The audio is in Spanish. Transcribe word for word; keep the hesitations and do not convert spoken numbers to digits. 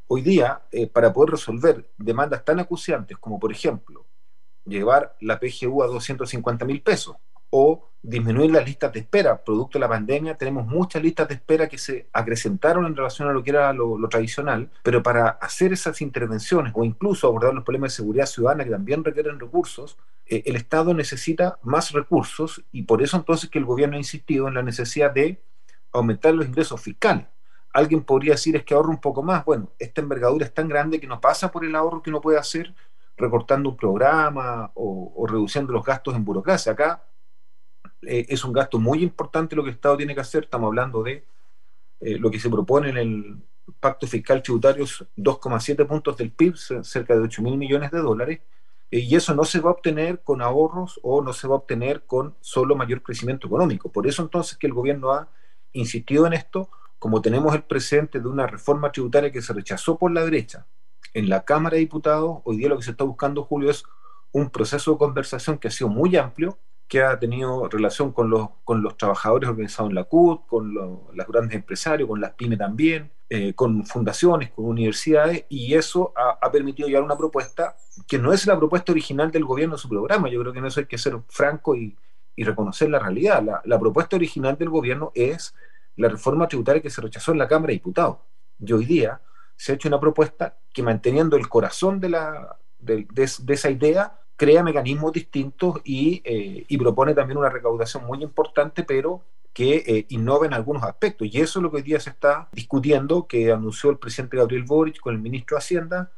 Hoy día, eh, para poder resolver demandas tan acuciantes como, por ejemplo, llevar la P G U a doscientos cincuenta mil pesos o disminuir las listas de espera. Producto de la pandemia, tenemos muchas listas de espera que se acrecentaron en relación a lo que era lo, lo tradicional, pero para hacer esas intervenciones o incluso abordar los problemas de seguridad ciudadana que también requieren recursos, eh, el Estado necesita más recursos y por eso entonces que el gobierno ha insistido en la necesidad de aumentar los ingresos fiscales. Alguien podría decir es que ahorra un poco más. Bueno, esta envergadura es tan grande que no pasa por el ahorro que uno puede hacer recortando un programa o, o reduciendo los gastos en burocracia. Acá eh, es un gasto muy importante lo que el Estado tiene que hacer. Estamos hablando de eh, lo que se propone en el pacto fiscal tributario, dos coma siete puntos del P I B, cerca de ocho mil millones de dólares, eh, y eso no se va a obtener con ahorros o no se va a obtener con solo mayor crecimiento económico. Por eso entonces que el gobierno ha insistido en esto, como tenemos el presente de una reforma tributaria que se rechazó por la derecha en la Cámara de Diputados. Hoy día lo que se está buscando, Julio, es un proceso de conversación que ha sido muy amplio, que ha tenido relación con los, con los trabajadores organizados en la C U T, con lo, los grandes empresarios, con las pymes también, eh, con fundaciones, con universidades, y eso ha, ha permitido llegar a una propuesta que no es la propuesta original del gobierno de su programa. Yo creo que en eso hay que ser franco y, y reconocer la realidad. La, la propuesta original del gobierno es la reforma tributaria que se rechazó en la Cámara de Diputados. Y hoy día se ha hecho una propuesta que, manteniendo el corazón de, la, de, de, de esa idea, crea mecanismos distintos y, eh, y propone también una recaudación muy importante, pero que eh, innova en algunos aspectos. Y eso es lo que hoy día se está discutiendo, que anunció el presidente Gabriel Boric con el ministro de Hacienda,